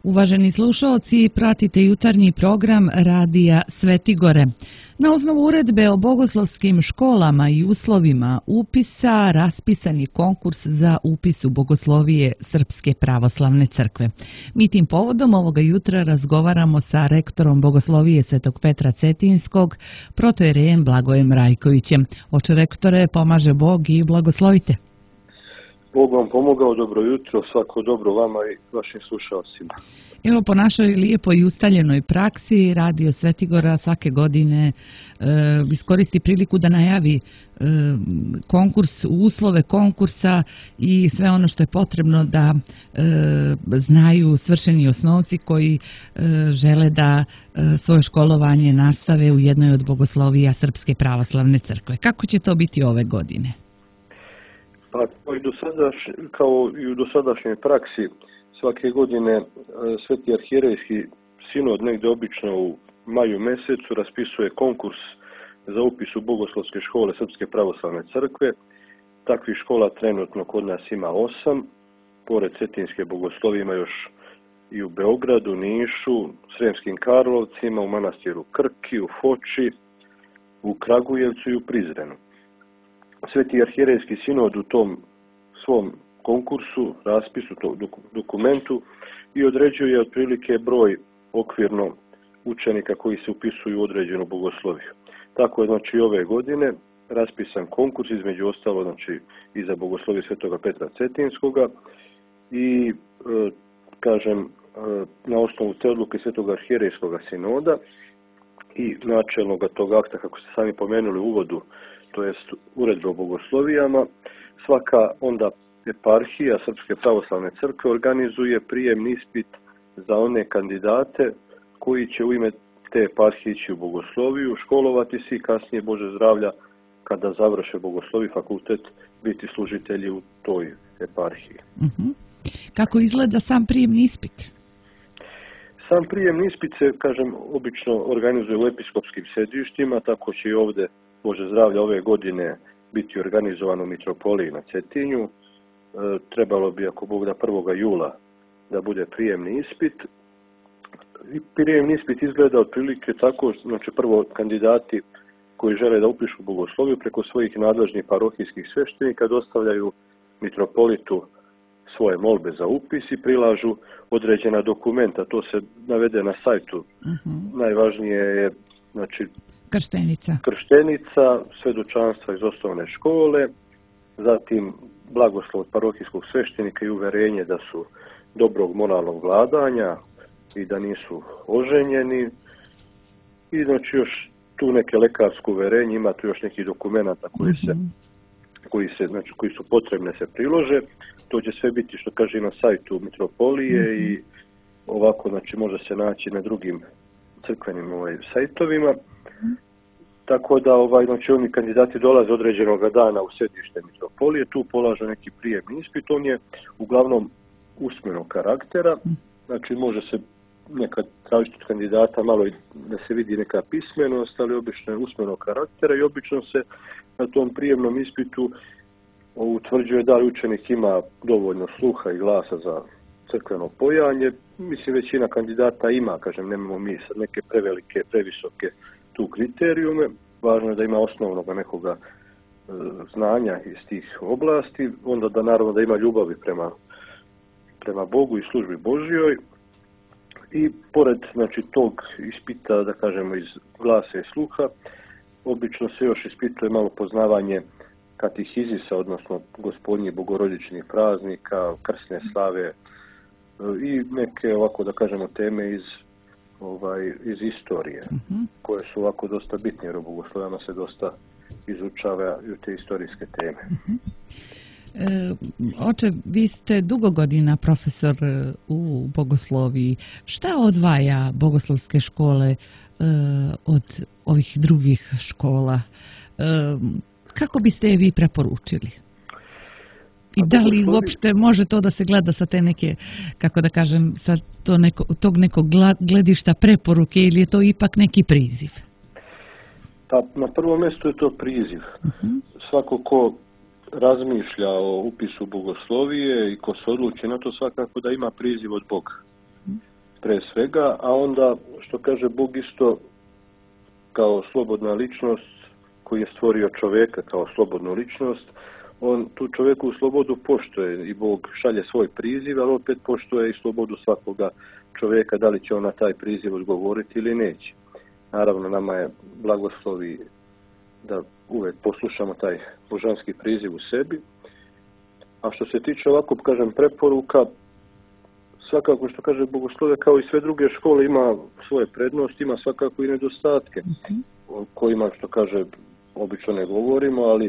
Uvaženi slušaoci, pratite jutarnji program Radija Svetigore. Na osnovu uredbe o bogoslovskim školama i uslovima upisa raspisan je konkurs za upis u bogoslovije Srpske pravoslavne crkve. Mi tim povodom ovoga jutra razgovaramo sa rektorom bogoslovije Svetog Petra Cetinskog, protojerejem Blagojem Rajkovićem. Oče rektore, pomaže Bog i blagoslovite. Bog vam pomogao, dobro jutro, svako dobro vama i vašim slušalcima. Evo, po našoj lijepoj i ustaljenoj praksi Radio Svetigora svake godine iskoristi priliku da najavi konkurs, uslove konkursa i sve ono što je potrebno da znaju svršeni osnovci koji žele da svoje školovanje nastave u jednoj od bogoslovija Srpske pravoslavne crkve. Kako će to biti ove godine? Pa, kao i u dosadašnjoj praksi, svake godine Sveti arhijerejski sinod negdje obično u maju mjesecu raspisuje konkurs za upis u bogoslovske škole Srpske pravoslavne crkve. Takvih škola trenutno kod nas ima 8, pored Cetinske bogoslovije ima još i u Beogradu, Nišu, Sremskim Karlovcima, u manastiru Krki, u Foči, u Kragujevcu i u Prizrenu. Sveti arhijerejski sinod u tom svom konkursu, raspisu, dokumentu i određuje otprilike broj okvirno učenika koji se upisuju u određenu bogosloviju. Tako je znači ove godine raspisan konkurs između ostalo znači i za bogosloviju Svetoga Petra Cetinskoga i na osnovu te odluke Svetog arhijerejskog sinoda i načelnog tog akta, kako ste sami pomenuli u uvodu, to jest uredbe o bogoslovijama, svaka onda eparhija Srpske pravoslavne crkve organizuje prijemni ispit za one kandidate koji će u ime te eparhije ići u bogosloviju, školovati se i kasnije, Bože zdravlja, kada završe bogoslovi fakultet, biti služitelji u toj eparhiji. Kako izgleda sam prijemni ispit? Sam prijemni ispit se, obično organizuje u episkopskim sedištima, tako će i ovdje, Bože zdravlja, ove godine biti organizovan u Mitropoliji na Cetinju. Trebalo bi, ako Bog da, 1. jula da bude prijemni ispit. I prijemni ispit izgleda otprilike tako, znači prvo kandidati koji žele da upišu bogosloviju preko svojih nadležnih parohijskih sveštenika dostavljaju mitropolitu svoje molbe za upis i prilažu određena dokumenta. To se navede na sajtu. Najvažnije je znači krštenica, svedočanstva iz osnovne škole, zatim blagoslov od parohijskog sveštenika i uverenje da su dobrog moralnog vladanja i da nisu oženjeni. I znači još tu neke lekarsko uverenje, ima tu još neki dokumenata koji su potrebne se prilože. To će sve biti, što kaže, na sajtu Mitropolije i ovako znači može se naći na drugim crkvenim sajtovima. Tako da znači oni kandidati dolaze određenog dana u sedište Mitropolije, tu polažu neki prijemni ispit, on je uglavnom usmenog karaktera, znači može se nekad tražiti od kandidata malo da se vidi neka pismenost, ali obično je usmenog karaktera i obično se na tom prijemnom ispitu utvrđuje da li učenik ima dovoljno sluha i glasa za crkveno pojanje. Mislim, većina kandidata ima, nemamo mi sad neke prevelike, previsoke tu kriterijume. Važno je da ima osnovnog nekoga znanja iz tih oblasti, onda da naravno da ima ljubavi prema Bogu i službi Božjoj. I pored znači tog ispita, da kažemo, iz glasa i sluha, obično se još ispituje malo poznavanje katehizisa, odnosno gospodnjih bogorodičnih praznika, krsne slave i neke, ovako da kažemo, teme iz istorije, koje su ovako dosta bitne, jer u bogoslovijama se dosta izučavaju te istorijske teme. Oče, vi ste dugo godina profesor u bogosloviji. Šta odvaja bogoslovske škole od ovih drugih škola? Kako biste je vi preporučili? I da li uopšte može to da se gleda sa te neke, kako da kažem, sa tog nekog gledišta preporuke, ili je to ipak neki priziv? Pa na prvom mjestu je to priziv. Svako ko razmišlja o upisu bogoslovije i ko se odluči na to, svakako da ima priziv od Boga. pre svega, a onda, što kaže Bog, isto kao slobodna ličnost koji je stvorio čovjeka kao slobodnu ličnost, on tu čovjeku slobodu poštuje i Bog šalje svoj priziv, ali opet poštuje i slobodu svakoga čovjeka, da li će on na taj priziv odgovoriti ili neće. Naravno, nama je blagoslovi da uvijek poslušamo taj božanski priziv u sebi. A što se tiče ovako, kažem, preporuka, svakako što kaže bogoslovje, kao i sve druge škole, ima svoje prednosti, ima svakako i nedostatke, o kojima, što kaže, obično ne govorimo, ali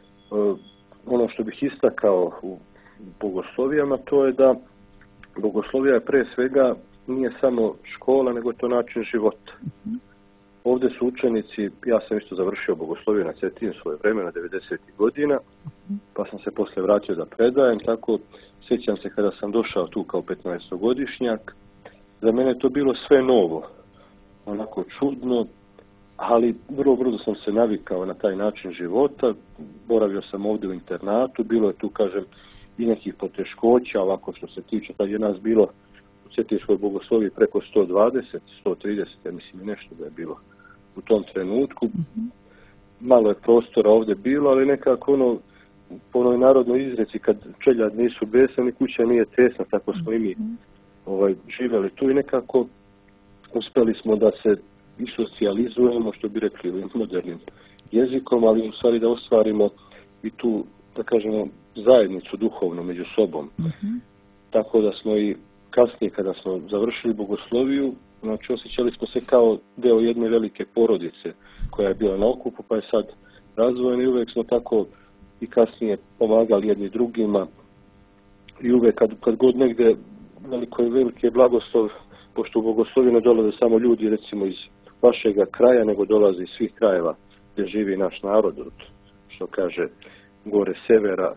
ono što bih istakao u bogoslovijama, to je da bogoslovija je pre svega nije samo škola, nego je to način života. Ovdje su učenici, ja sam isto završio bogosloviju na Cetinju svoje vreme, na 90. godina, pa sam se posle vratio da predajem, tako sjećam se kada sam došao tu kao 15-godišnjak, za mene je to bilo sve novo, onako čudno, ali vrlo brzo sam se navikao na taj način života, boravio sam ovdje u internatu, bilo je tu, kažem, i nekih poteškoća, ovako što se tiče, tad je nas bilo u Cetinskoj bogosloviji preko 120, 130, ja mislim i nešto da je bilo u tom trenutku. Malo je prostora ovdje bilo, ali nekako ono, po onoj narodnoj izreci, kad čeljad nisu besani, kuća nije tesna, tako smo i mi živjeli tu i nekako uspjeli smo da se i socijalizujemo, što bi rekli modernim jezikom, ali u stvari da ostvarimo i tu, da kažemo, zajednicu duhovnu među sobom. Tako da smo i kasnije, kada smo završili bogosloviju, znači osjećali smo se kao deo jedne velike porodice koja je bila na okupu, pa je sad razvojena i uvijek smo tako i kasnije pomagali jedni drugima i uvijek kad god negdje veliki je blagoslov, pošto u bogosloviju ne dolaze samo ljudi recimo iz vašega kraja, nego dolaze iz svih krajeva gdje živi naš narod, od, što kaže, gore severa,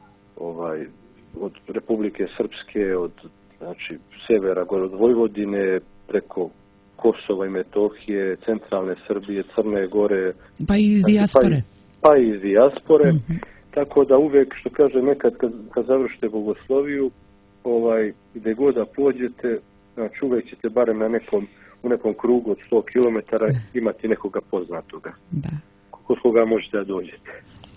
od Republike Srpske, od znači severa, gore od Vojvodine, preko Kosova i Metohije, centralne Srbije, Crne Gore, pa i iz dijaspore. Pa i iz dijaspore. Tako da uvijek, što kaže, nekad kad završite bogosloviju, gdje god da pođete, znači uvijek ćete barem u nekom krugu od 100 km imati nekoga poznatoga. Da. Kod koga možete da dođete.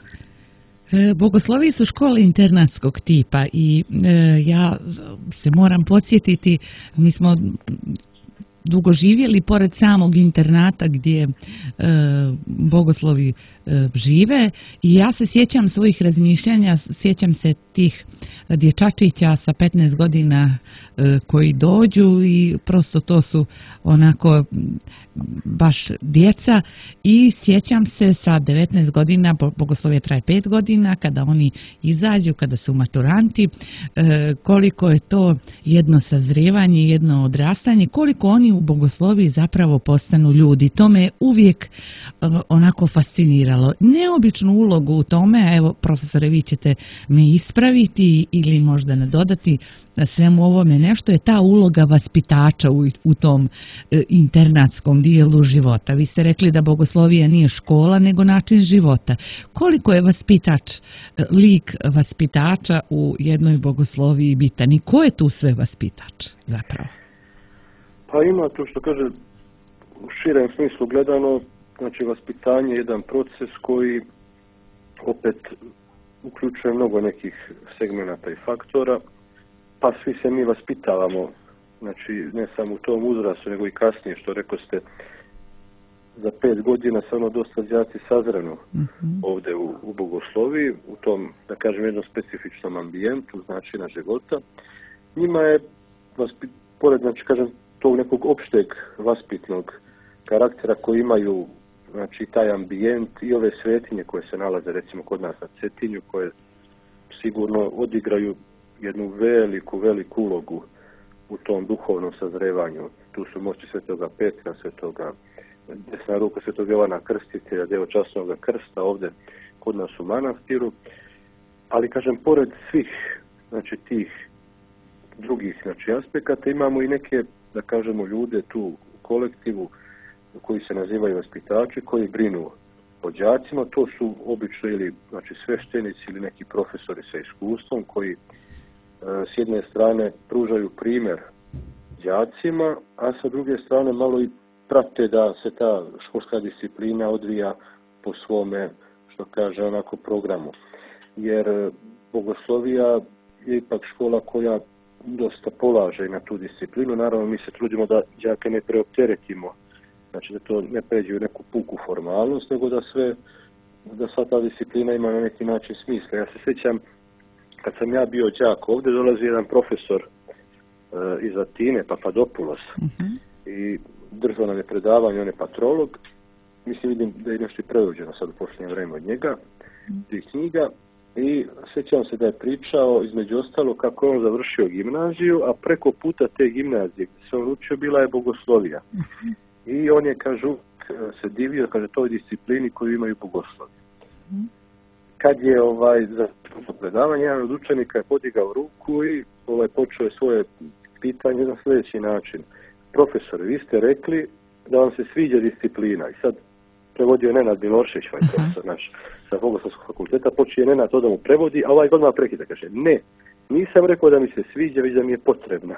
Bogosloviji su škole internatskog tipa i ja se moram podsjetiti, mi smo dugo živjeli pored samog internata gdje bogoslovi žive i ja se sjećam svojih razmišljanja, sjećam se tih dječačića sa 15 godina koji dođu i prosto to su onako baš djeca i sjećam se sa 19 godina, bogoslovje traje 5 godina, kada oni izađu, kada su maturanti, koliko je to jedno sazrijevanje, jedno odrastanje, koliko oni u bogosloviji zapravo postanu ljudi. To me uvijek onako fasciniralo. Neobičnu ulogu u tome, evo profesore, vi ćete me ispraviti ili možda nadodati svemu ovome nešto, je ta uloga vaspitača u tom internatskom dijelu života. Vi ste rekli da bogoslovija nije škola, nego način života. Koliko je vaspitač, lik vaspitača u jednoj bogosloviji bitan i ko je tu sve vaspitač zapravo? Pa ima to, što kaže, u širem smislu gledano, znači vaspitanje je jedan proces koji opet uključuje mnogo nekih segmenata i faktora, pa svi se mi vaspitavamo, znači ne samo u tom uzrastu, nego i kasnije, što rekao ste, za 5 godina se dosta đaci sazrenu ovdje u bogosloviji, u tom, da kažem, jednom specifičnom ambijentu, znači na života. Njima je, pored, znači, kažem, tog nekog opšteg vaspitnog karaktera koji imaju, znači, taj ambijent i ove svetinje koje se nalaze, recimo, kod nas na Cetinju, koje sigurno odigraju jednu veliku ulogu u tom duhovnom sazrevanju. Tu su moći Svetoga Petra, Svetoga desna ruka Svetog Jovana Krstitelja, deo časnog krsta ovdje kod nas u manastiru. Ali, kažem, pored svih, znači, tih drugih, znači, aspekata, imamo i neke, da kažemo, ljude tu u kolektivu koji se nazivaju vaspitači, koji brinu o đacima. To su obično ili, znači, sveštenici ili neki profesori sa iskustvom koji s jedne strane pružaju primjer đacima, a sa druge strane malo i prate da se ta školska disciplina odvija po svome, što kaže, onako programu. Jer bogoslovija je ipak škola koja dosta polaže na tu disciplinu. Naravno, mi se trudimo da đake ne preopteretimo, znači da to ne pređe u neku puku formalnost, nego da sva ta disciplina ima na neki način smisla. Ja se sjećam, kad sam ja bio đak, ovdje dolazi jedan profesor iz Atine, Papadopoulos, i držao nam je predavanje, on je patrolog. Mislim, vidim da je nešto i prevođeno sad u posljednje vrijeme od njega, tih knjiga. I sjećam se da je pričao, između ostalo, kako je on završio gimnaziju, a preko puta te gimnazije gdje se on učio bila je bogoslovija. I on je, kažu, se divio, kaže, toj disciplini koju imaju bogoslovi. Kad je za predavanje, jedan od učenika je podigao ruku i počeo je svoje pitanje na sljedeći način. Profesor, vi ste rekli da vam se sviđa disciplina. I sad prevodio je Nenad Milošević, profesor naš sa Bogoslovskog fakulteta, počeo je Nenad to da mu prevodi, a odmah prekida, kaže, ne, nisam rekao da mi se sviđa, već da mi je potrebna.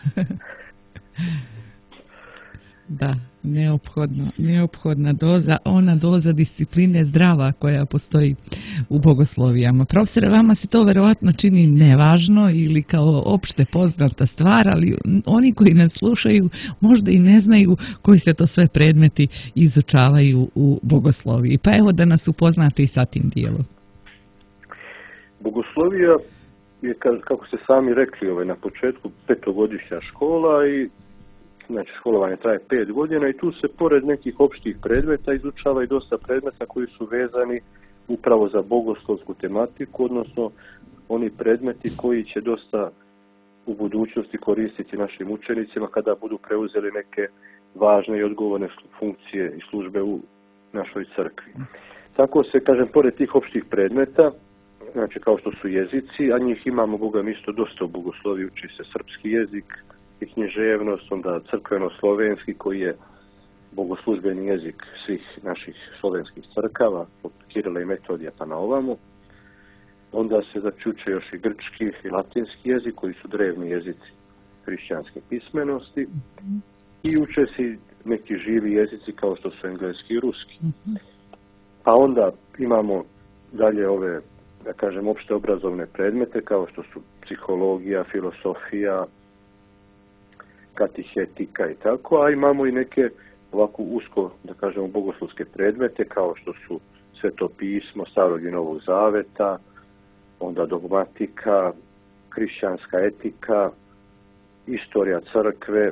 Da, neophodna doza, ona doza discipline zdrava koja postoji u bogoslovijama. Profesore, vama se to verovatno čini nevažno ili kao opšte poznata stvar, ali oni koji nas slušaju možda i ne znaju koji se to sve predmeti izučavaju u bogosloviji. Pa evo da nas upoznate i sa tim dijelom. Bogoslovija je, kako ste sami rekli, na početku 5-godišnja škola i znači školovanje traje 5 godina i tu se pored nekih opštih predmeta izučava i dosta predmeta koji su vezani upravo za bogoslovsku tematiku, odnosno oni predmeti koji će dosta u budućnosti koristiti našim učenicima kada budu preuzeli neke važne i odgovorne funkcije i službe u našoj crkvi. Tako se, kažem, pored tih opštih predmeta, znači kao što su jezici, a njih imamo, Boga mi, isto dosta u bogosloviji, uči se srpski jezik i književnost, onda crkveno-slovenski koji je bogoslužbeni jezik svih naših slovenskih crkava, od Kirila i Metodija pa na ovamo. Onda se uče još i grčki i latinski jezik koji su drevni jezici hrišćanske pismenosti i uče se neki živi jezici kao što su engleski i ruski. Pa onda imamo dalje ove, da kažem, opšte obrazovne predmete kao što su psihologija, filosofija, katehetika i tako, a imamo i neke ovako usko, da kažemo, bogoslovske predmete kao što su Sveto pismo, Starog i Novog Zaveta, onda dogmatika, hrišćanska etika, istorija crkve,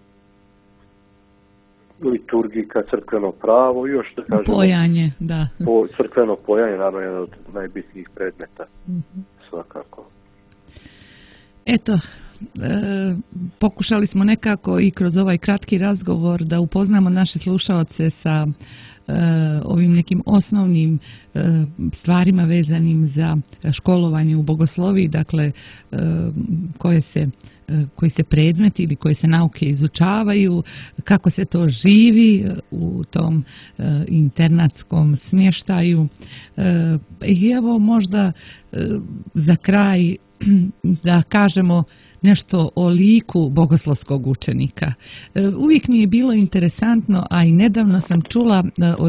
liturgika, crkveno pravo i još, da kažemo, pojanje, da. Crkveno pojanje, naravno, jedan od najbitnijih predmeta, svakako. Eto, pokušali smo nekako i kroz ovaj kratki razgovor da upoznamo naše slušaoce sa ovim nekim osnovnim stvarima vezanim za školovanje u bogosloviji, dakle koji se predmeti ili koje se nauke izučavaju, kako se to živi u tom internatskom smještaju. I evo možda za kraj da kažemo nešto o liku bogoslovskog učenika. Uvijek mi je bilo interesantno, a i nedavno sam čula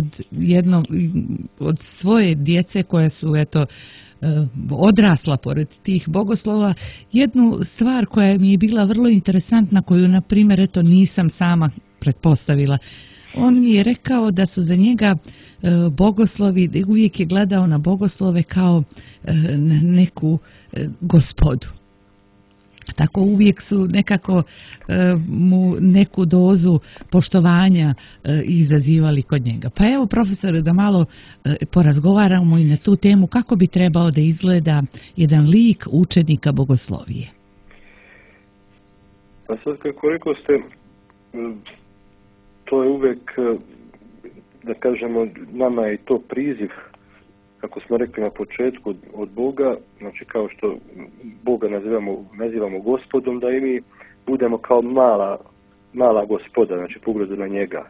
od svoje djece koje su odrasla pored tih bogoslova, jednu stvar koja mi je bila vrlo interesantna, koju na primjer nisam sama pretpostavila. On mi je rekao da su za njega bogoslovi, uvijek je gledao na bogoslove kao neku gospodu. Tako uvijek su nekako mu neku dozu poštovanja izazivali kod njega. Pa evo, profesore, da malo porazgovaramo i na tu temu kako bi trebao da izgleda jedan lik učenika bogoslovije. Pa sad, kako rekao ste, to je uvijek, da kažemo, nama je to priziv, kako smo rekli na početku, od Boga, znači kao što Boga nazivamo gospodom, da i mi budemo kao mala gospoda, znači po ugledu na njega,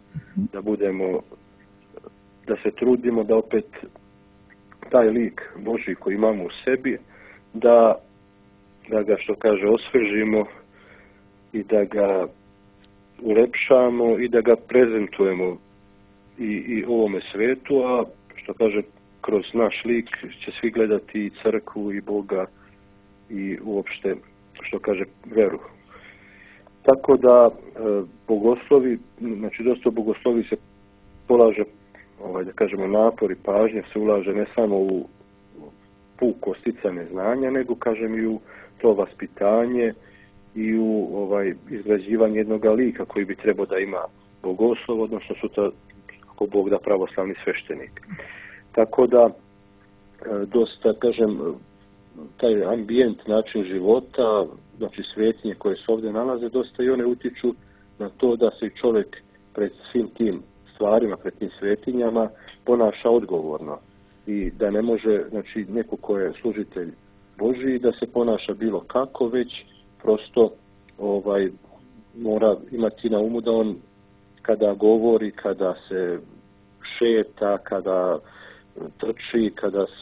da se trudimo da opet taj lik Božji koji imamo u sebi, da ga, što kaže, osvežimo i da ga ulepšamo i da ga prezentujemo i ovome svetu, a što kaže, kroz naš lik će svi gledati i crkvu i Boga i uopšte, što kaže, veru. Tako da bogoslovi, znači dosta bogoslovi se polaže, da kažemo, napor i pažnja se ulaže ne samo u puko sticanje znanja, nego, kažem, i u to vaspitanje i u izgrađivanje jednog lika koji bi trebao da ima bogoslov, odnosno sutra, ako Bog da, pravoslavni sveštenik. Tako da dosta, kažem, taj ambijent, način života, znači svetinje koje se ovdje nalaze, dosta i one utiču na to da se čovjek pred svim tim stvarima, pred tim svetinjama ponaša odgovorno i da ne može, znači, neko ko je služitelj Božji, da se ponaša bilo kako, već prosto mora imati na umu da on kada govori, kada se šeta, kada trči,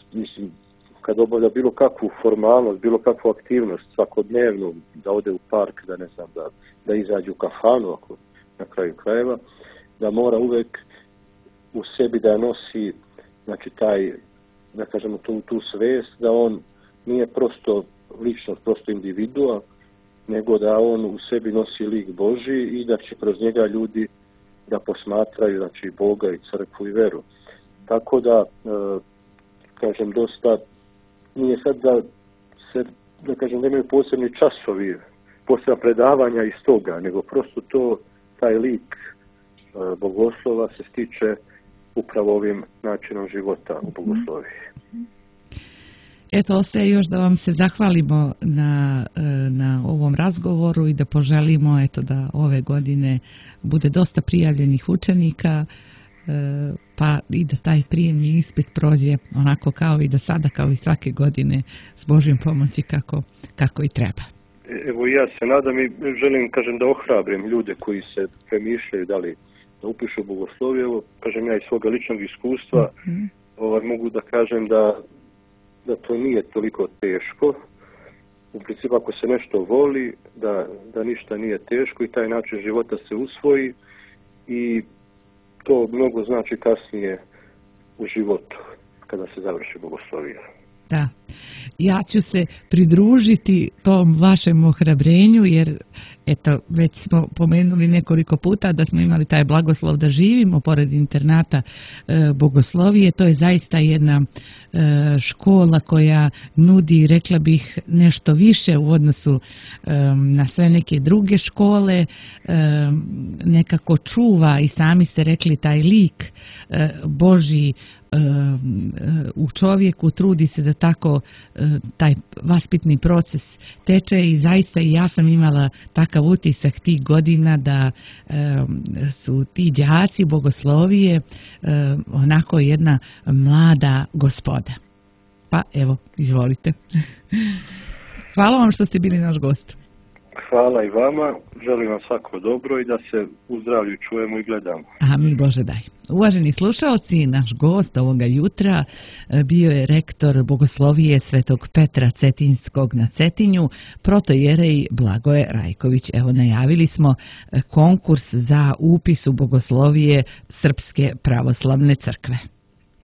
kada obavlja bilo kakvu formalnost, bilo kakvu aktivnost svakodnevnu, da ode u park, da ne znam, da izađe u kafanu, ako na kraju krajeva, da mora uvek u sebi da nosi, znači, taj, da kažemo, tu svest, da on nije prosto ličnost, prosto individua, nego da on u sebi nosi lik Božji i da će kroz njega ljudi da posmatraju, znači, Boga i crkvu i veru. Tako da, kažem, dosta nije sad da se, da kažem, nemaju posebni časovi, posebna predavanja iz toga, nego prosto taj lik bogoslova se stiče upravo ovim načinom života u bogosloviji. Eto, ostaje još da vam se zahvalimo na ovom razgovoru i da poželimo, eto, da ove godine bude dosta prijavljenih učenika, pa i da taj prijemni ispit prođe onako kao i do sada, kao i svake godine, s Božjom pomoći kako i treba. Evo, ja se nadam i želim, kažem, da ohrabrim ljude koji se premišljaju da li da upišu bogoslovije. Evo, kažem, ja iz svoga ličnog iskustva mogu da kažem da to nije toliko teško. U principu, ako se nešto voli, da ništa nije teško i taj način života se usvoji i to mnogo znači kasnije u životu, kada se završi bogoslovija. Da. Ja ću se pridružiti tom vašem ohrabrenju, jer eto, već smo pomenuli nekoliko puta da smo imali taj blagoslov da živimo pored internata bogoslovije. To je zaista jedna škola koja nudi, rekla bih, nešto više u odnosu na sve neke druge škole, nekako čuva, i sami ste rekli, taj lik Božji u čovjeku, trudi se da tako taj vaspitni proces teče i zaista i ja sam imala takav utisak tih godina da su ti đaci bogoslovije onako jedna mlada gospoda. Pa evo, izvolite. Hvala vam što ste bili naš gost. Hvala i vama, želim vam svako dobro i da se u zdravlju čujemo i gledamo. Amin, Bože daj. Uvaženi slušaoci, naš gost ovoga jutra bio je rektor bogoslovije Svetog Petra Cetinskog na Cetinju, protojerej Blagoje Rajković. Evo, najavili smo konkurs za upis u bogoslovije Srpske pravoslavne crkve.